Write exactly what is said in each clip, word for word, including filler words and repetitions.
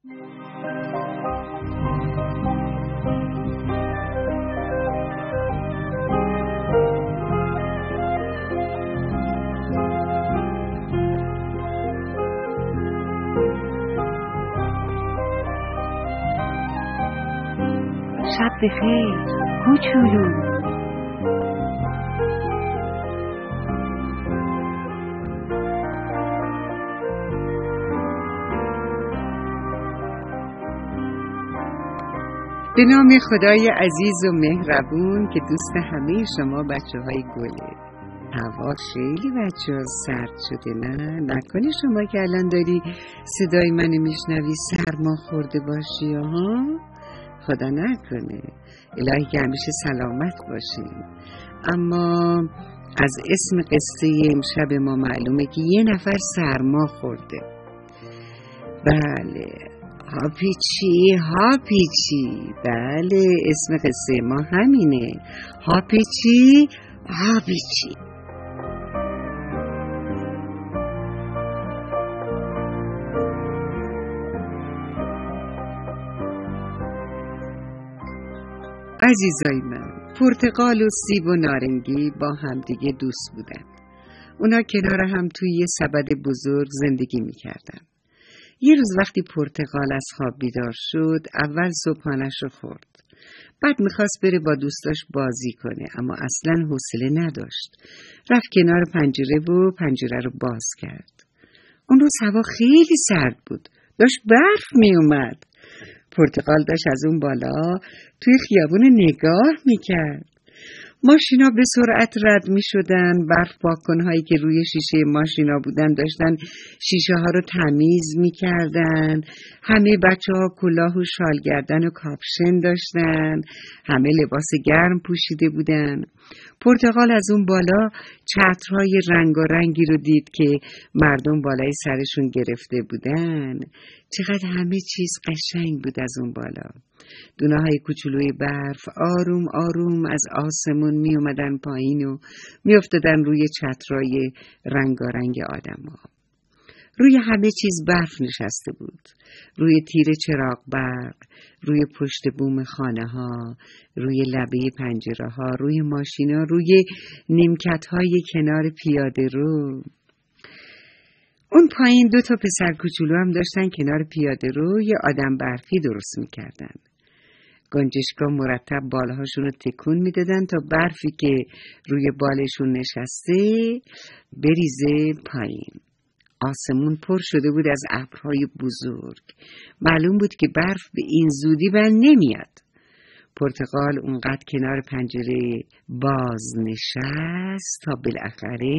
شب بخیر کوچولو. به نام خدای عزیز و مهربون که دوست همه شما بچه های گله. هوا خیلی بچه ها سرد شده، نه؟ نکنه شما که الان داری صدای منو میشنوی سرما خورده باشی ها؟ خدا نکنه، الهی که همیشه سلامت باشیم. اما از اسم قصه امشب ما معلومه که یه نفر سرما خورده. بله، هاپیچی هاپیچی، بله اسم قصه ما همینه، هاپیچی هاپیچی. عزیزای من، پرتقال و سیب و نارنگی با همدیگه دوست بودن. اونا کنار هم توی یه سبد بزرگ زندگی میکردن. یه روز وقتی پرتقال از خواب بیدار شد، اول صبحانش رو خورد. بعد میخواست بره با دوستاش بازی کنه، اما اصلاً حوصله نداشت. رفت کنار پنجره و پنجره رو باز کرد. اون روز هوا خیلی سرد بود، داشت برف میومد. پرتقال داشت از اون بالا توی خیابون نگاه میکرد. ماشینا به سرعت رد می شدن، برف پاک‌کن‌هایی که روی شیشه ماشینا بودن داشتن شیشه ها رو تمیز می کردن. همه بچه ها کلاه و شال گردن و کاپشن داشتن، همه لباس گرم پوشیده بودن. پرتقال از اون بالا چترهای رنگ و رنگی رو دید که مردم بالای سرشون گرفته بودن. چقدر همه چیز قشنگ بود از اون بالا. دونه های کوچولوی برف آروم آروم از آسمون می اومدن پایین و می افتادن روی چترای رنگارنگ آدم ها. روی همه چیز برف نشسته بود. روی تیر چراغ برق، روی پشت بوم خانه ها، روی لبه پنجره ها، روی ماشینا، روی نیمکت های کنار پیاده رو. اون پایین دو تا پسر کوچولو هم داشتن کنار پیاده رو یه آدم برفی درست میکردن. گنجشکا مرتب بالهاشون رو تکون میدادن تا برفی که روی بالشون نشسته بریزه پایین. آسمون پر شده بود از ابرهای بزرگ. معلوم بود که برف به این زودی بر نمیاد. پرتقال اونقدر کنار پنجره باز نشست تا بالاخره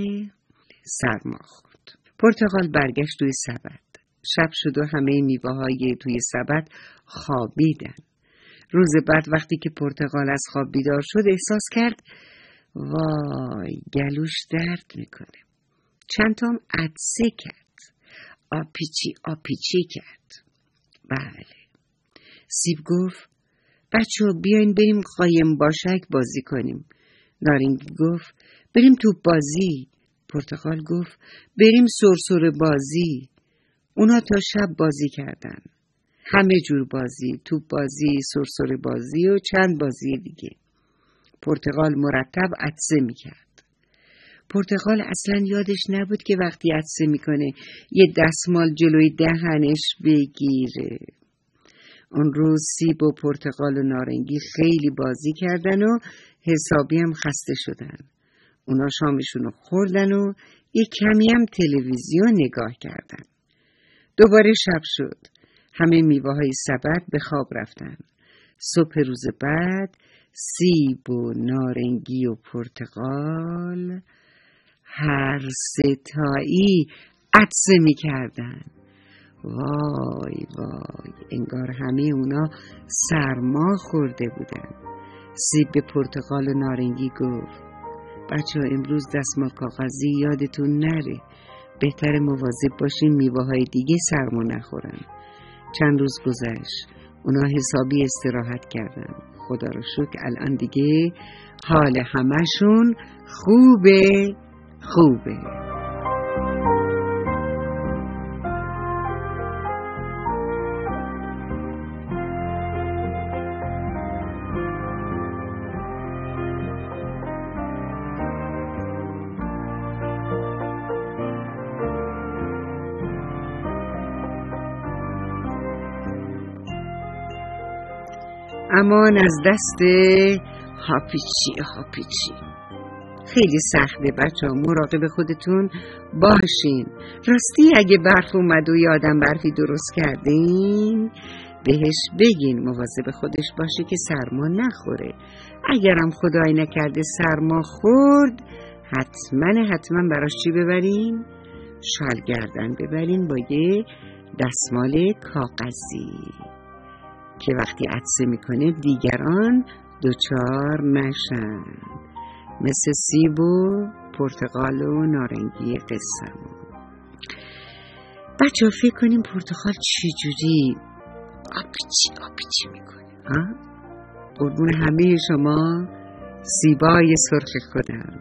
سرما خورد. پرتقال برگشت توی سبد. شب شد و همه میوه‌های توی سبد خوابیدن. روز بعد وقتی که پرتقال از خواب بیدار شد احساس کرد وای گلوش درد میکنه. چند تام عطسه کرد. آپیچی آپیچی کرد. بله. سیب گفت بچه ها بیاین بریم قایم باشک بازی کنیم. نارنگی گفت بریم توپ بازی. پرتقال گفت بریم سرسره بازی. اونا تا شب بازی کردن. همه جور بازی، توپ بازی، سرسره بازی و چند بازی دیگه. پرتقال مرتب عطسه میکرد. پرتقال اصلا یادش نبود که وقتی عطسه میکنه یه دستمال جلوی دهنش بگیره. اون روز سیب و پرتقال و نارنگی خیلی بازی کردن و حسابی هم خسته شدن. اونا شامشونو خوردن و یه کمی هم تلویزیون نگاه کردن. دوباره شب شد. همه میوه‌های سبد به خواب رفتن. صبح روز بعد سیب و نارنگی و پرتقال هر ستایی عطسه می‌کردن. وای وای، انگار همه اونا سرما خورده بودن. سیب به پرتقال و نارنگی گفت بچه ها امروز دستمال کاغذی یادتون نره. بهتر مواظب باشین میوه‌های دیگه سرما نخورن. چند روز گذشت. اونا حسابی استراحت کردن. خدا رو شکر الان دیگه حال همشون خوبه خوبه. امان از دست هاپیچی هاپیچی. خیلی سخته بچه ها، مراقب خودتون باشین. راستی اگه برف اومد و یادم برفی درست کردین بهش بگین مواظب خودش باشه که سرما نخوره. اگرم خدای نکرده سرما خورد حتما حتما براش چی ببرین؟ شال گردن ببرین با یه دستمال کاغذی که وقتی عطسه میکنه دیگران دچار نشن، مثل سیب و پرتقال و نارنگی قصه‌مون. بچه ها فکر کنیم پرتقال چی جوری آپیچی آپیچی میکنه ها؟ قربون همه شما زیبای سرخ خودم.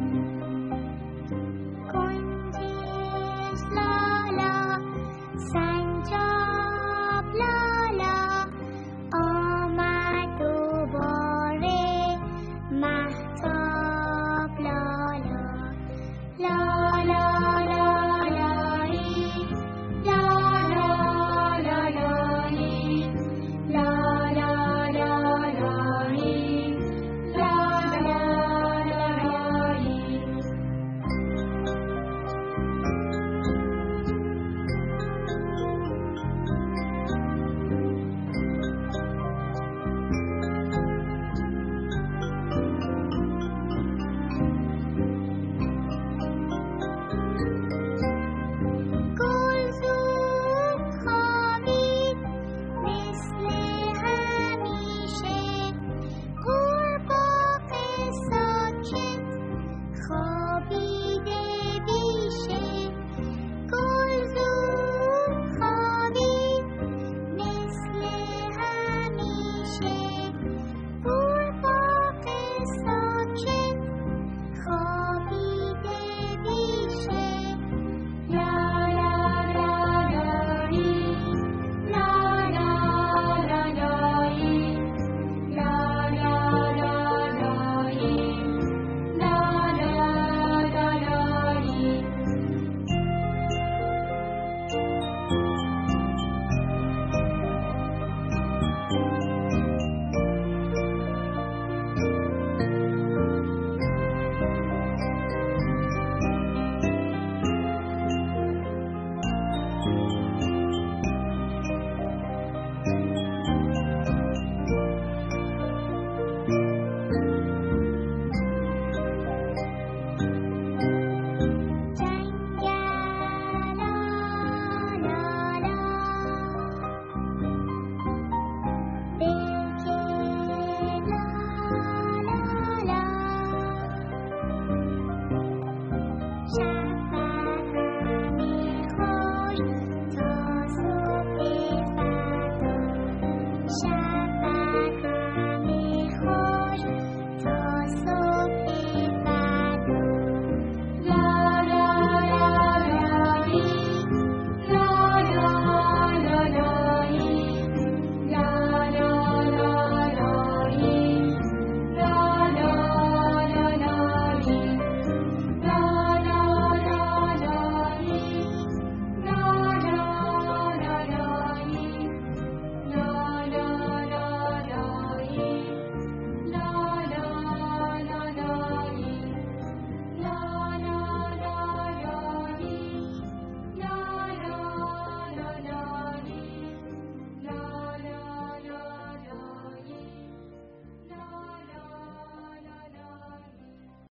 Sa